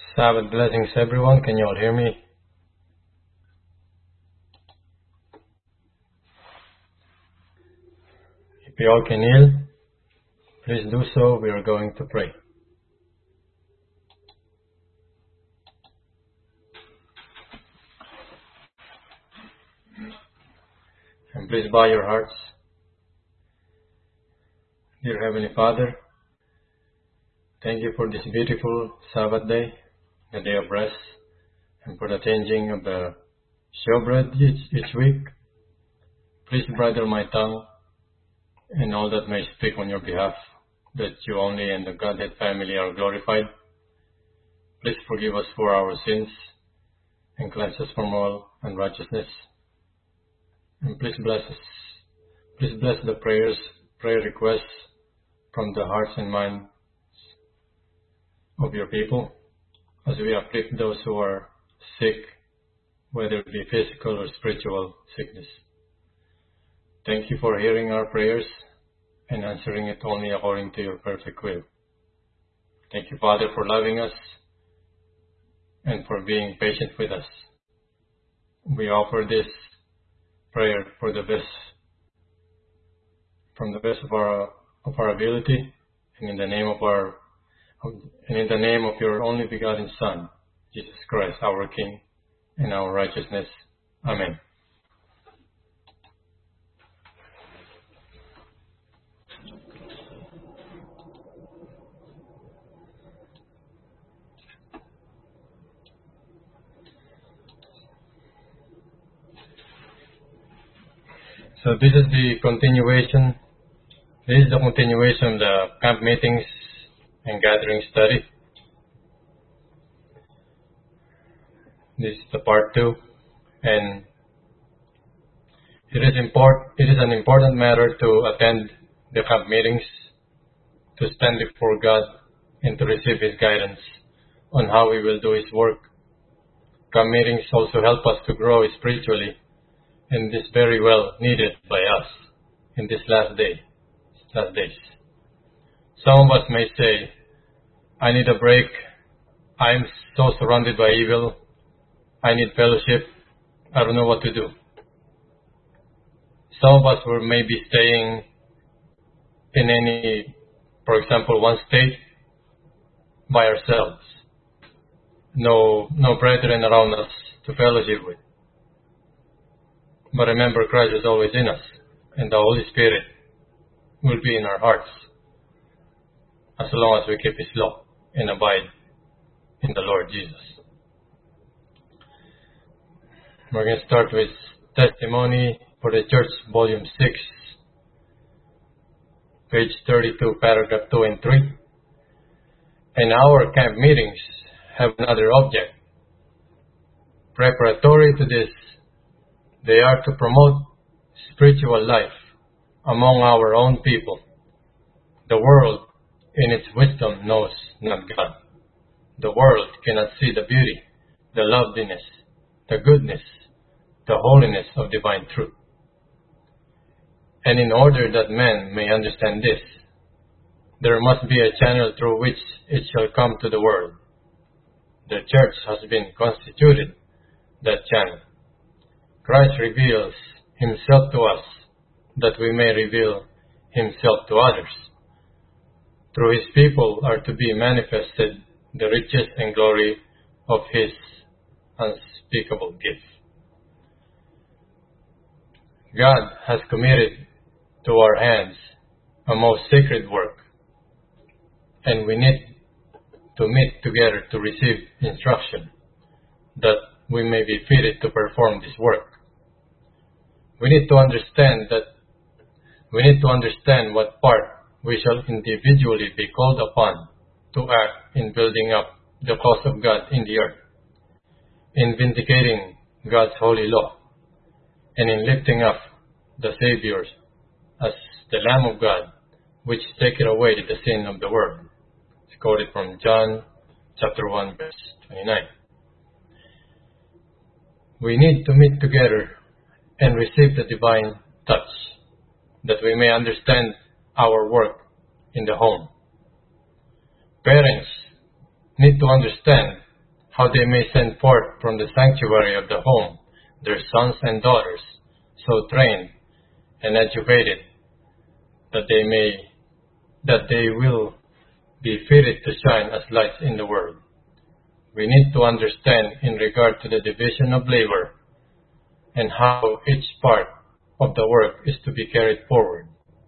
Sabbath blessings, everyone. Can you all hear me? If you all can kneel, please do so. We are going to pray. And please bow your hearts. Dear Heavenly Father, thank you for this beautiful Sabbath day, the day of rest, and for the changing of the showbread each week. Please bridle my tongue and all that may speak on your behalf, that you only and the Godhead family are glorified. Please forgive us for our sins and cleanse us from all unrighteousness. And please bless us. Please bless the prayer requests from the hearts and minds of your people as we uplift those who are sick, whether it be physical or spiritual sickness. Thank you for hearing our prayers and answering it only according to your perfect will. Thank you, Father, for loving us and for being patient with us. We offer this prayer for the best, from the best of our ability, and in the name of your only begotten Son, Jesus Christ, our King and our righteousness. Amen. So this is the continuation. This is the continuation of the camp meetings and gathering study. This is the part 2, and it is an important matter to attend the camp meetings, to stand before God, and to receive His guidance on how we will do His work. Camp meetings also help us to grow spiritually, and this very well needed by us in this last days. Some of us may say, I need a break. I am so surrounded by evil. I need fellowship. I don't know what to do. Some of us will maybe staying in for example, one state by ourselves. No brethren around us to fellowship with. But remember, Christ is always in us, and the Holy Spirit will be in our hearts as long as we keep His law and abide in the Lord Jesus. We're going to start with Testimony for the Church, Volume 6, page 32, paragraph 2 and 3. And our camp meetings have another object. Preparatory to this, they are to promote spiritual life among our own people. The world, in its wisdom, knows not God. The world cannot see the beauty, the loveliness, the goodness, the holiness of divine truth. And in order that men may understand this, there must be a channel through which it shall come to the world. The church has been constituted that channel. Christ reveals Himself to us, that we may reveal Himself to others. Through His people are to be manifested the riches and glory of His unspeakable gift. God has committed to our hands a most sacred work, and we need to meet together to receive instruction, that we may be fitted to perform this work. We need to understand what part we shall individually be called upon to act in building up the cause of God in the earth, in vindicating God's holy law, and in lifting up the Savior as the Lamb of God, which taketh away the sin of the world. It's quoted from John chapter 1, verse 29. We need to meet together and receive the divine touch, that we may understand our work in the home. Parents need to understand how they may send forth from the sanctuary of the home their sons and daughters, so trained and educated that they will be fitted to shine as lights in the world. We need to understand in regard to the division of labor and how each part of the work is to be carried forward.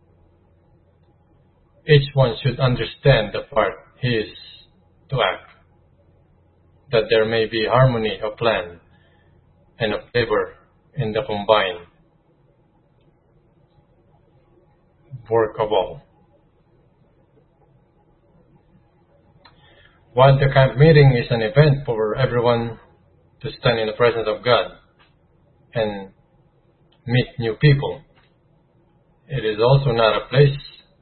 Each one should understand the part he is to act, that there may be harmony of plan and of labor in the combined work of all. While the camp meeting is an event for everyone to stand in the presence of God and meet new people, it is also not a place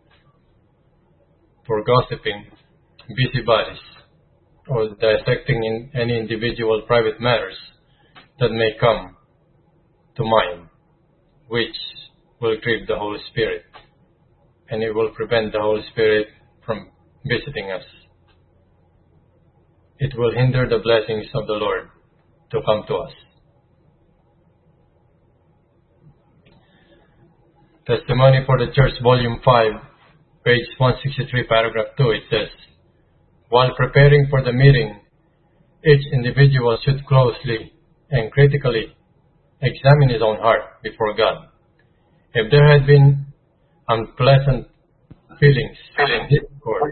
for gossiping, busybodies, or dissecting in any individual private matters that may come to mind, which will grieve the Holy Spirit, and it will prevent the Holy Spirit from visiting us. It will hinder the blessings of the Lord to come to us. Testimony for the Church, Volume 5, page 163, paragraph 2, it says, while preparing for the meeting, each individual should closely and critically examine his own heart before God. If there had been unpleasant feelings, discord,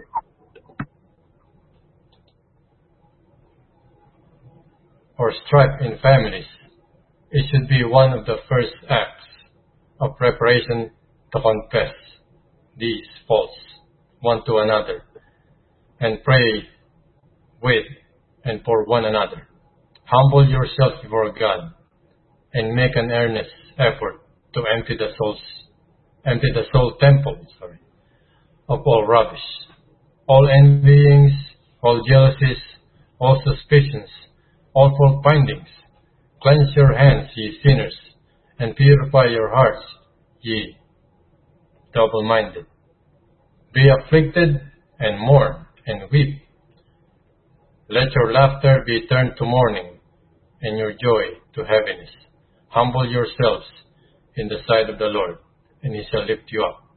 or strife in families, it should be one of the first acts of preparation to confess these faults one to another and pray with and for one another. Humble yourself before God and make an earnest effort to empty the soul temple of all rubbish, all envyings, all jealousies, all suspicions, all fault findings. Cleanse your hands, ye sinners, and purify your hearts, ye double-minded. Be afflicted and mourn and weep. Let your laughter be turned to mourning and your joy to heaviness. Humble yourselves in the sight of the Lord, and He shall lift you up.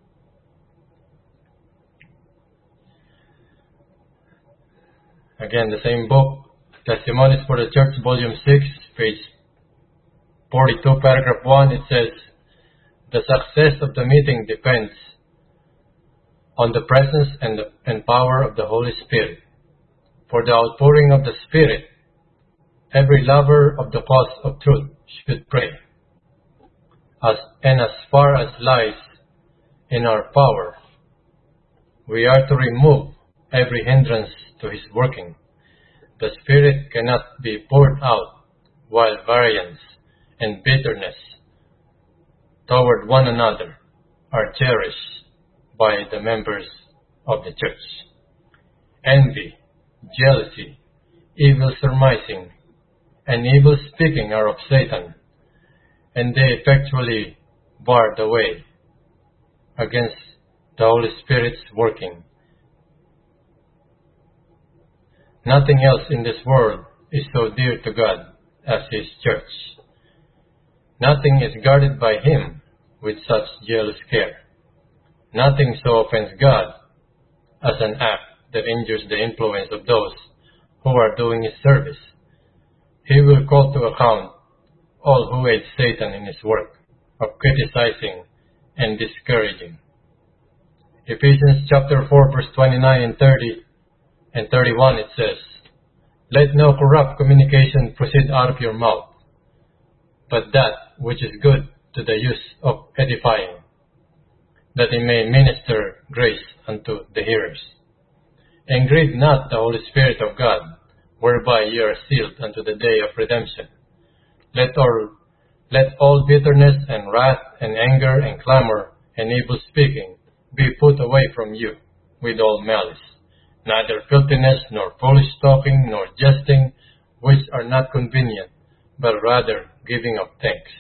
Again, the same book, Testimonies for the Church, Volume 6, page 42, paragraph 1, it says, the success of the meeting depends on the presence and power of the Holy Spirit. For the outpouring of the Spirit, every lover of the cause of truth should pray. As far as lies in our power, we are to remove every hindrance to His working. The Spirit cannot be poured out while variance and bitterness toward one another are cherished by the members of the church. Envy, jealousy, evil surmising, and evil speaking are of Satan, and they effectually bar the way against the Holy Spirit's working. Nothing else in this world is so dear to God as His church. Nothing is guarded by Him with such jealous care. Nothing so offends God as an act that injures the influence of those who are doing His service. He will call to account all who aid Satan in his work of criticizing and discouraging. Ephesians chapter 4, verse 29 and 30 and 31, it says, let no corrupt communication proceed out of your mouth, but that which is good to the use of edifying, that it may minister grace unto the hearers. And grieve not the Holy Spirit of God, whereby ye are sealed unto the day of redemption. Let all bitterness and wrath and anger and clamor and evil speaking be put away from you with all malice. Neither filthiness, nor foolish talking, nor jesting, which are not convenient, but rather giving of thanks.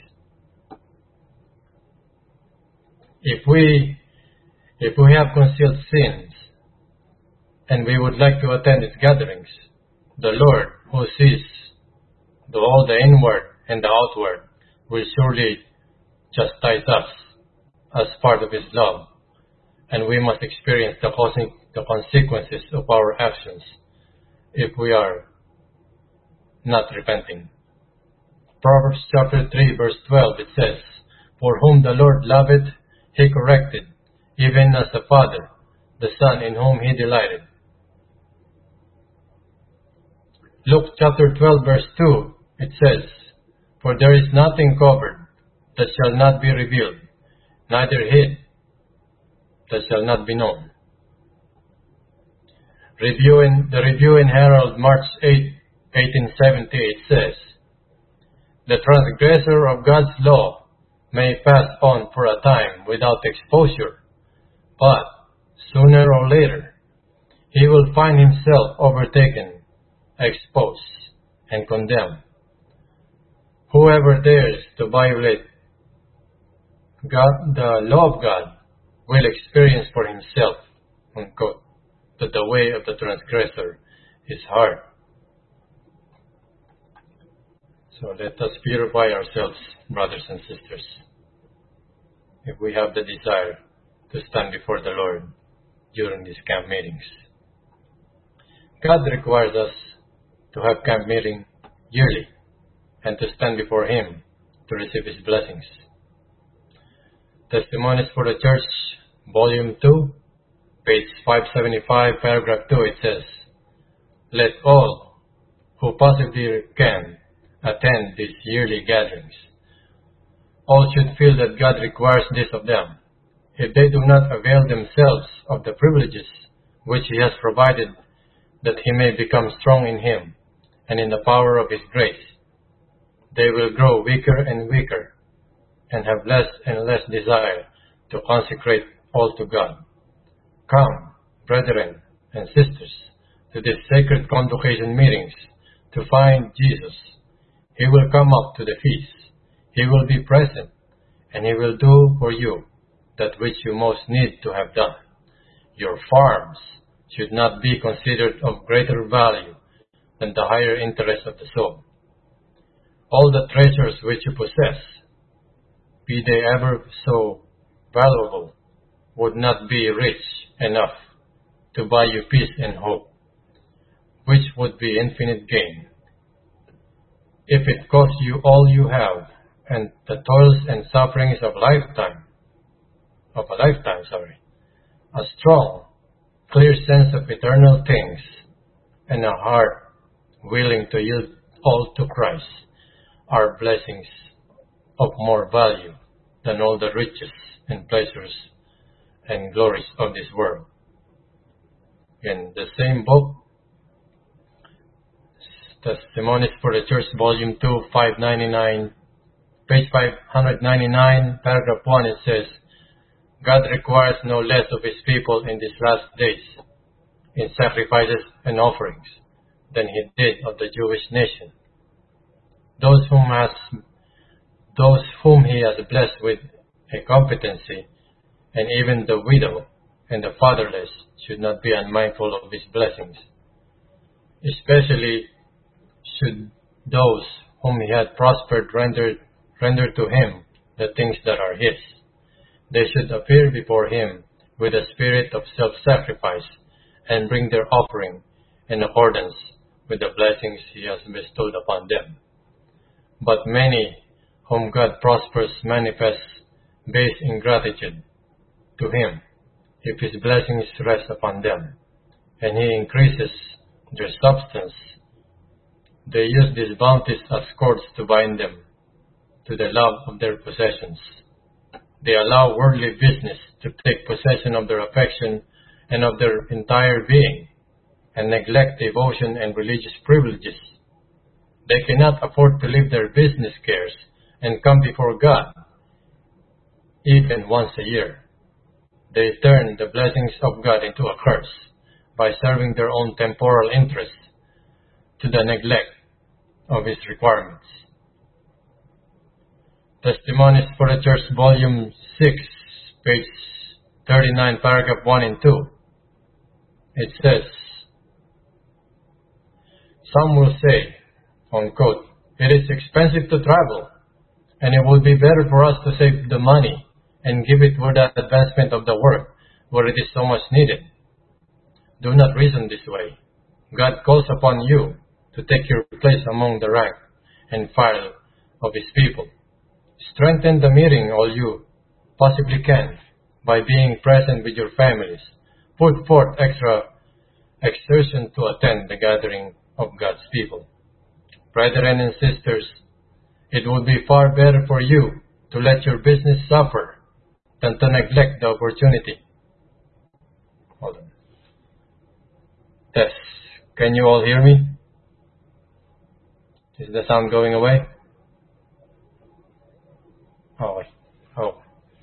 If we have concealed sins, and we would like to attend its gatherings, the Lord who sees all the inward and the outward, will surely chastise us as part of His love, and we must experience the consequences of our actions if we are not repenting. Proverbs chapter 3 verse 12, it says, "For whom the Lord loveth, He corrected, even as a father, the son in whom He delighted." Luke chapter 12 verse 2, it says, "For there is nothing covered that shall not be revealed, neither hid that shall not be known." The Review in Herald, March 8, 1878 says, "The transgressor of God's law may pass on for a time without exposure, but sooner or later he will find himself overtaken, exposed, and condemned. Whoever dares to violate the law of God will experience for himself," unquote, "that the way of the transgressor is hard." So let us purify ourselves, brothers and sisters, if we have the desire to stand before the Lord during these camp meetings. God requires us to have camp meeting yearly and to stand before Him to receive His blessings. Testimonies for the Church, Volume 2, page 575, paragraph 2, it says, "Let all who possibly can attend these yearly gatherings. All should feel that God requires this of them. If they do not avail themselves of the privileges which He has provided, that He may become strong in Him and in the power of His grace, they will grow weaker and weaker and have less and less desire to consecrate all to God. Come, brethren and sisters, to these sacred convocation meetings to find Jesus. He will come up to the feast. He will be present, and He will do for you that which you most need to have done. Your farms should not be considered of greater value than the higher interest of the soul. All the treasures which you possess, be they ever so valuable, would not be rich enough to buy you peace and hope, which would be infinite gain. If it costs you all you have, and the toils and sufferings of a lifetime, a strong, clear sense of eternal things, and a heart willing to yield all to Christ, are blessings of more value than all the riches and pleasures and glories of this world." In the same book, Testimonies for the Church, Volume 2, page 599, paragraph 1, it says, "God requires no less of His people in these last days in sacrifices and offerings than He did of the Jewish nation. Those whom He has blessed with a competency, and even the widow and the fatherless should not be unmindful of His blessings. Especially should those whom He had prospered render to Him the things that are His. They should appear before Him with a spirit of self-sacrifice and bring their offering in accordance with the blessings He has bestowed upon them. But many whom God prospers manifest base ingratitude to Him if His blessings rest upon them, and He increases their substance. They use these bounties as cords to bind them to the love of their possessions. They allow worldly business to take possession of their affection and of their entire being, and neglect devotion and religious privileges. They cannot afford to leave their business cares and come before God, even once a year. They turn the blessings of God into a curse by serving their own temporal interests to the neglect of His requirements." Testimonies for the Church, Volume 6, page 39, paragraph 1 and 2. It says, Some will say, unquote, "It is expensive to travel, and it would be better for us to save the money and give it for the advancement of the work where it is so much needed." Do not reason this way. God calls upon you to take your place among the rank and file of His people. Strengthen the meeting all you possibly can by being present with your families. Put forth extra exertion to attend the gathering of God's people. Brethren and sisters, it would be far better for you to let your business suffer than to neglect the opportunity. Hold on. Test. Can you all hear me? Is the sound going away? Oh.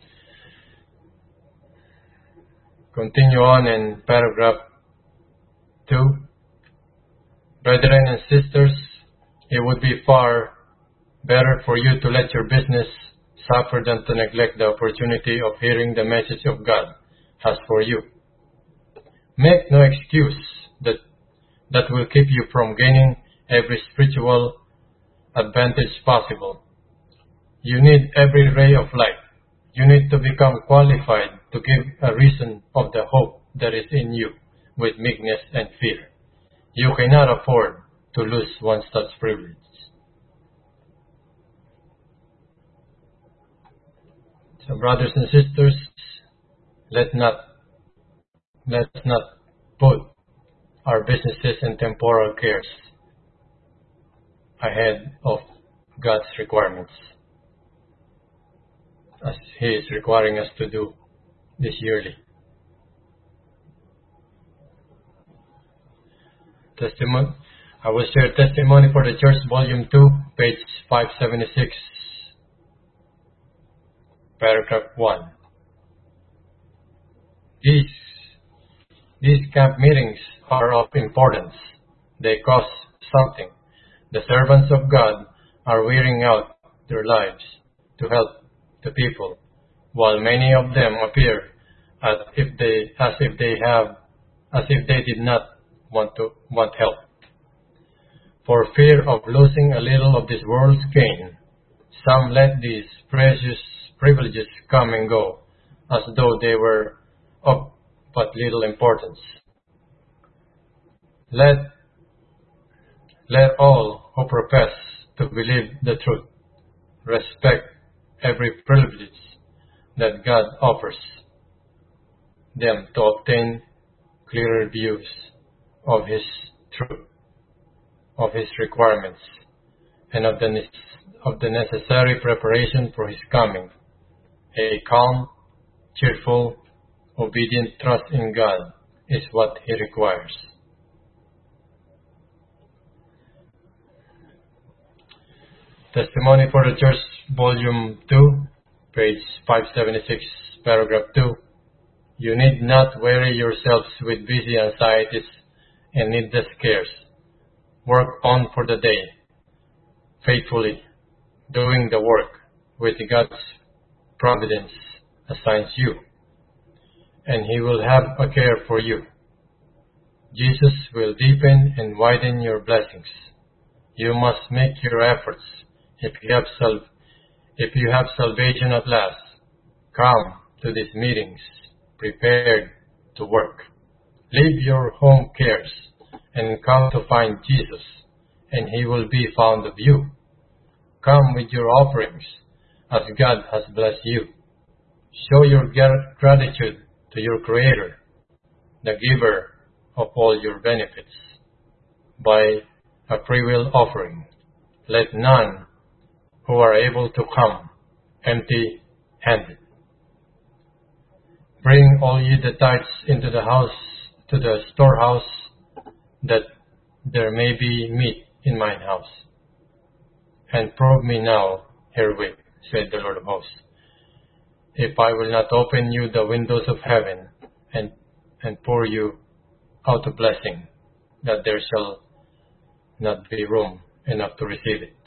Continue on in paragraph 2. Brethren and sisters, it would be far better for you to let your business suffer than to neglect the opportunity of hearing the message of God has for you. Make no excuse that will keep you from gaining every spiritual advantage possible. You need every ray of light. You need to become qualified to give a reason of the hope that is in you with meekness and fear. You cannot afford to lose one such privilege. So, brothers and sisters, let's not put our businesses and temporal cares ahead of God's requirements, as He is requiring us to do this yearly. Testimony. I will share Testimony for the Church, Volume 2, page 576, paragraph 1. These camp meetings are of importance. They cost something. The servants of God are wearing out their lives to help the people, while many of them appear as if they did not want help. For fear of losing a little of this world's gain, some let these precious privileges come and go as though they were of but little importance. Let all who profess to believe the truth respect every privilege that God offers them to obtain clearer views of His truth, of His requirements, and of the necessary preparation for His coming. A calm, cheerful, obedient trust in God is what He requires. Testimony for the Church, Volume 2, page 576, paragraph 2. You need not weary yourselves with busy anxieties and needless cares. Work on for the day, faithfully, doing the work which God's providence assigns you, and He will have a care for you. Jesus will deepen and widen your blessings. You must make your efforts. If you have salvation at last, come to these meetings prepared to work. Leave your home cares and come to find Jesus, and He will be found of you. Come with your offerings as God has blessed you. Show your gratitude to your Creator, the giver of all your benefits, by a freewill offering. Let none who are able to come empty-handed. Bring all ye the tithes into the house, to the storehouse, that there may be meat in mine house. And prove me now herewith, said the Lord of hosts, if I will not open you the windows of heaven and pour you out a blessing, that there shall not be room enough to receive it.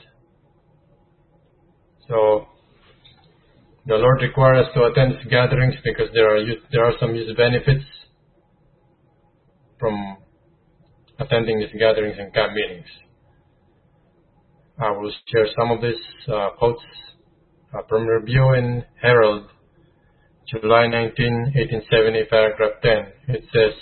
So, the Lord requires us to attend His gatherings because there are some use benefits from attending these gatherings and camp meetings. I will share some of these quotes from Review and Herald, July 19, 1870, paragraph 10. It says,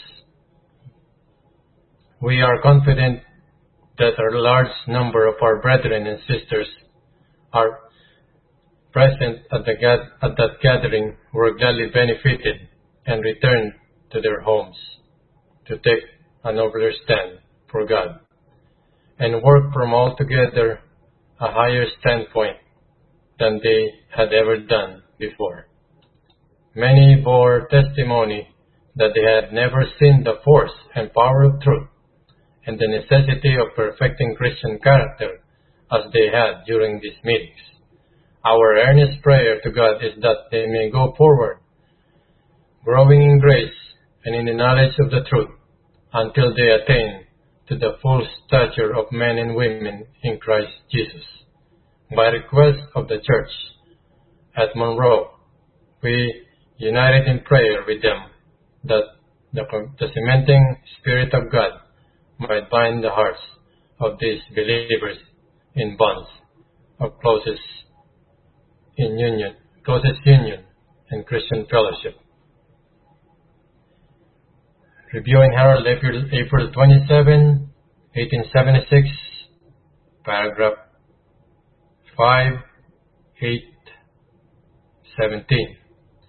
"We are confident that a large number of our brethren and sisters are present at that gathering were gladly benefited and returned to their homes to take a nobler stand for God and work from altogether a higher standpoint than they had ever done before. Many bore testimony that they had never seen the force and power of truth and the necessity of perfecting Christian character as they had during these meetings. Our earnest prayer to God is that they may go forward, growing in grace and in the knowledge of the truth, until they attain to the full stature of men and women in Christ Jesus. By request of the Church at Monroe, we united in prayer with them that the cementing Spirit of God might bind the hearts of these believers in bonds of closest union and Christian fellowship." Review and Herald, April 27, 1876, paragraph 5, 8, 17.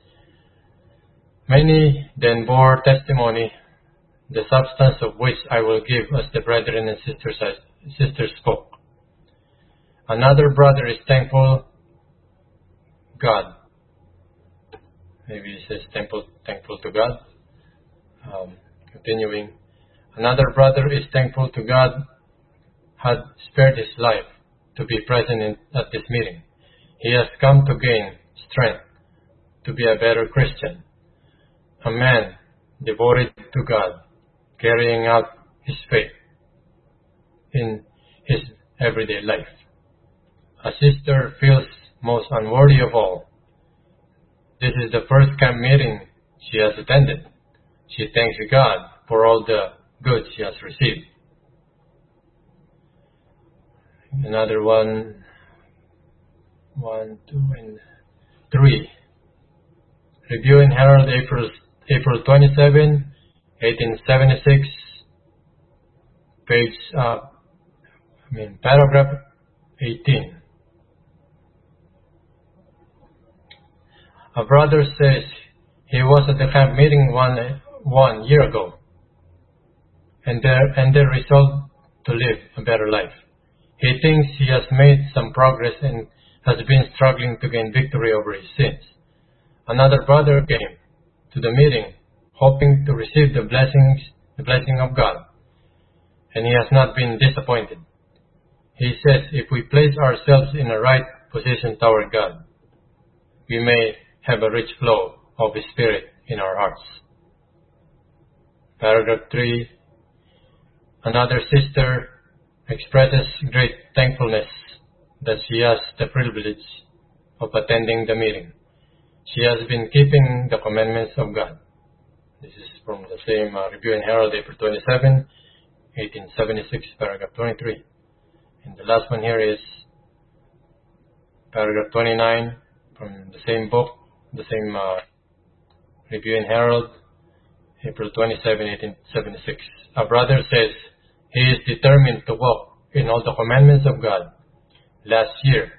"Many then bore testimony, the substance of which I will give as the brethren and sisters spoke. Another brother is thankful God." Maybe it says thankful to God. Continuing. "Another brother is thankful to God had spared his life to be present at this meeting. He has come to gain strength to be a better Christian, a man devoted to God, carrying out his faith in his everyday life. A sister feels most unworthy of all. This is the first camp meeting she has attended. She thanks God for all the good she has received." Another 1, 2, and 3. Review and Herald, April 27, 1876, paragraph 18. "A brother says he was at the camp meeting one year ago, and they resolved to live a better life. He thinks he has made some progress and has been struggling to gain victory over his sins. Another brother came to the meeting hoping to receive the blessing of God, and he has not been disappointed. He says if we place ourselves in a right position toward God, we may have a rich flow of His Spirit in our hearts." Paragraph 3. "Another sister expresses great thankfulness that she has the privilege of attending the meeting. She has been keeping the commandments of God." This is from the same Review and Herald, April 27, 1876, paragraph 23. And the last one here is paragraph 29 from the same book, the same Review and Herald, April 27, 1876. "A brother says he is determined to walk in all the commandments of God. Last year,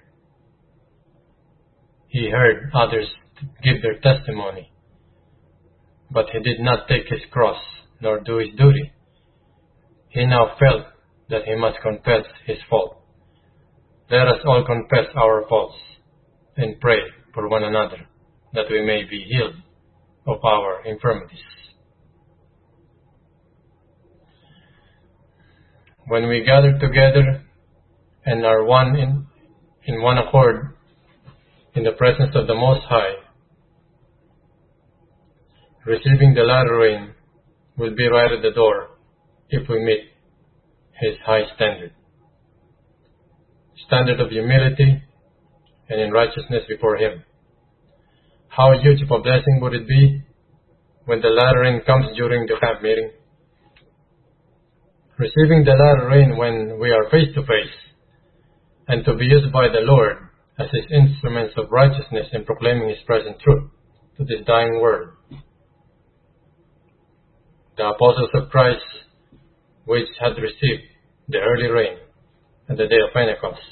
he heard others give their testimony, but he did not take his cross nor do his duty. He now felt that he must confess his fault. Let us all confess our faults and pray for one another, that we may be healed of our infirmities." When we gather together and are one in one accord in the presence of the Most High, receiving the latter rain will be right at the door if we meet His high standard of humility and in righteousness before Him. How huge of a blessing would it be when the latter rain comes during the camp meeting? receiving the latter rain when we are face to face, and to be used by the Lord as His instruments of righteousness in proclaiming His present truth to this dying world. The apostles of Christ, which had received the early rain at the day of Pentecost.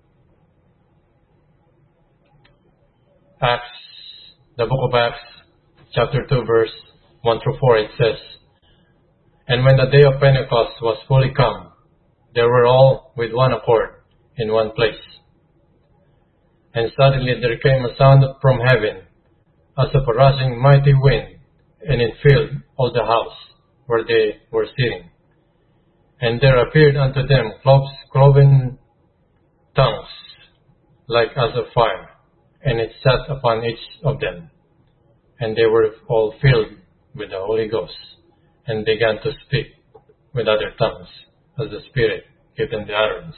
Acts, the book of Acts, chapter 2, verse 1 through 4, it says, "And when the day of Pentecost was fully come, they were all with one accord in one place. And suddenly there came a sound from heaven, as of a rushing mighty wind, and it filled all the house where they were sitting. And there appeared unto them cloven tongues, like as of fire, and it sat upon each of them. And they were all filled with the Holy Ghost, and began to speak with other tongues, as the Spirit gave them the utterance."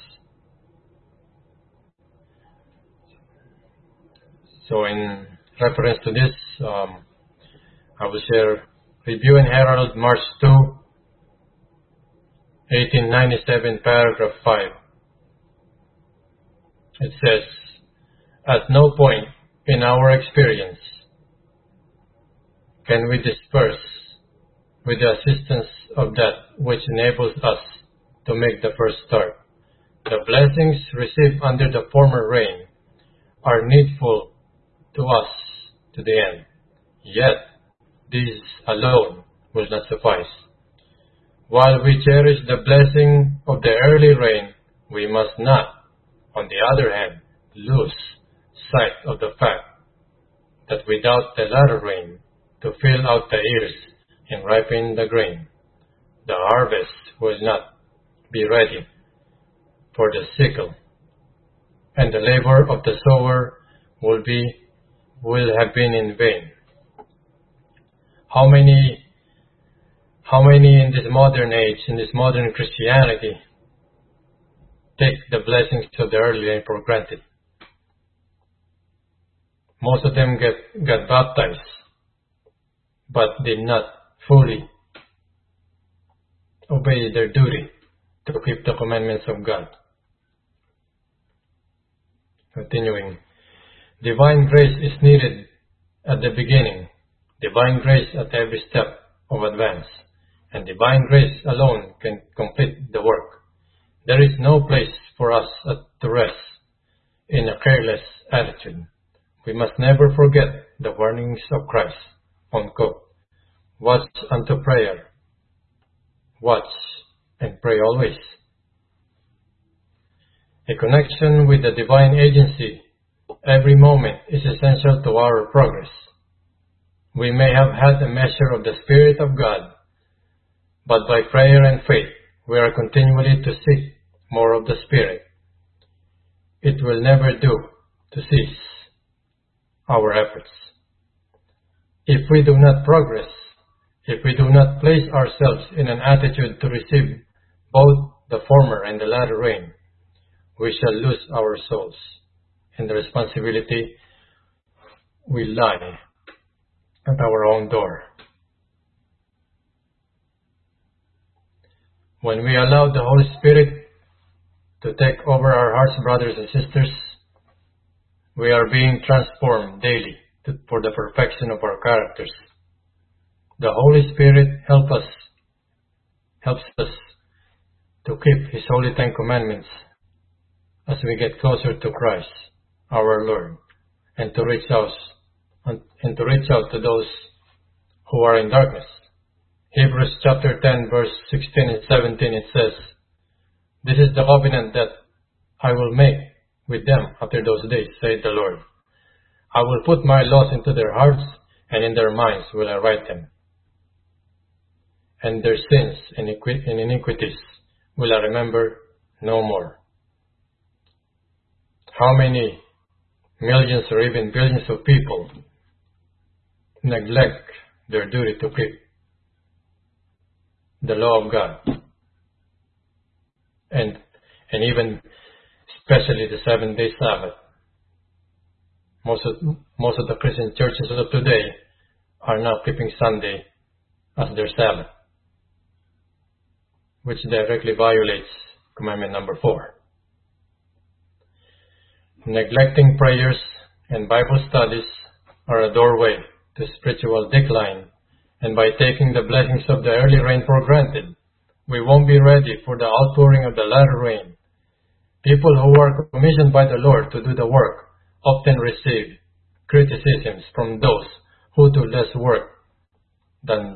So in reference to this, I will share Review and Herald, March 2, 1897, paragraph 5. It says, "At no point in our experience can we disperse with the assistance of that which enables us to make the first start. The blessings received under the former rain are needful to us to the end. Yet, these alone will not suffice. While we cherish the blessing of the early rain, we must not, on the other hand, lose sight of the fact that without the latter rain to fill out the ears and ripen the grain, the harvest will not be ready for the sickle, and the labor of the sower will have been in vain." How many in this modern age, in this modern Christianity, take the blessings of the early rain for granted? Most of them got baptized, but did not fully obey their duty to keep the commandments of God. Continuing, divine grace is needed at the beginning, divine grace at every step of advance, and divine grace alone can complete the work. There is no place for us to rest in a careless attitude. We must never forget the warnings of Christ. Unquote. Watch unto prayer. Watch and pray always. A connection with the divine agency every moment is essential to our progress. We may have had a measure of the Spirit of God, but by prayer and faith, we are continually to seek more of the Spirit. It will never do to cease our efforts. If we do not progress, if we do not place ourselves in an attitude to receive both the former and the latter rain, we shall lose our souls, and the responsibility will lie at our own door. When we allow the Holy Spirit to take over our hearts, brothers and sisters, we are being transformed daily for the perfection of our characters. The Holy Spirit helps us to keep His holy 10 commandments as we get closer to Christ, our Lord, and to reach out to those who are in darkness. Hebrews chapter 10, verse 16 and 17, it says, "This is the covenant that I will make with them after those days, saith the Lord. I will put my laws into their hearts, and in their minds will I write them. And their sins and iniquities will I remember no more." How many millions or even billions of people neglect their duty to keep the law of God, and even especially the 7-day Sabbath. Most of the Christian churches of today are now keeping Sunday as their Sabbath. which directly violates commandment number 4. Neglecting prayers and Bible studies are a doorway to spiritual decline, and by taking the blessings of the early rain for granted, we won't be ready for the outpouring of the latter rain. People who are commissioned by the Lord to do the work often receive criticisms from those who do less work than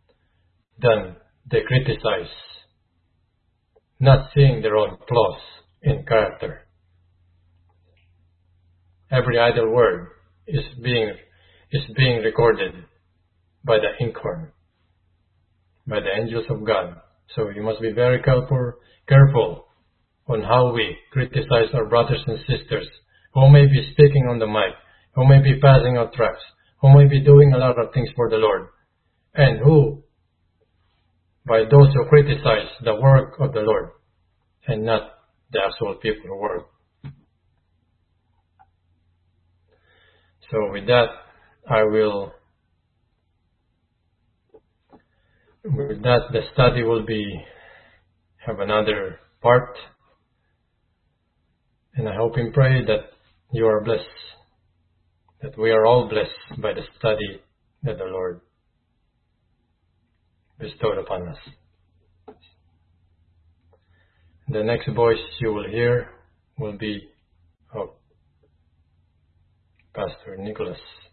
they criticize, not seeing their own flaws in character. Every idle word is being recorded by the inkhorn, by the angels of God. So you must be very careful on how we criticize our brothers and sisters who may be speaking on the mic, who may be passing out tracts, who may be doing a lot of things for the Lord, and who, by those who criticize the work of the Lord and not the actual people who work. So with that, the study will have another part, and I hope and pray that you are blessed, that we are all blessed by the study that the Lord bestowed upon us. The next voice you will hear will be of Pastor Nicholas.